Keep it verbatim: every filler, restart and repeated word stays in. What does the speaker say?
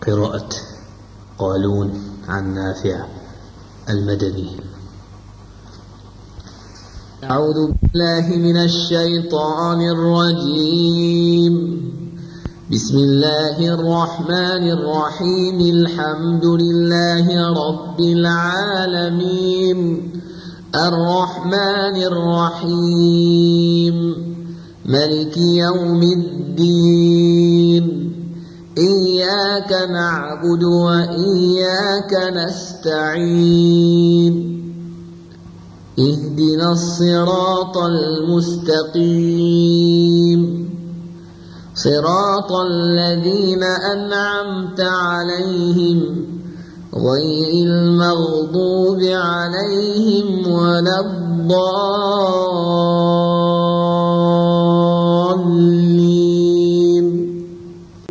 قراءة قالون عن نافع المدني. أعوذ بالله من الشيطان الرجيم. بسم الله الرحمن الرحيم. الحمد لله رب العالمين الرحمن الرحيم ملك يوم الدين. إياك نعبد وإياك نستعين. اهدنا الصراط المستقيم صراط الذين أنعمت عليهم غير المغضوب عليهم ولا الضالين.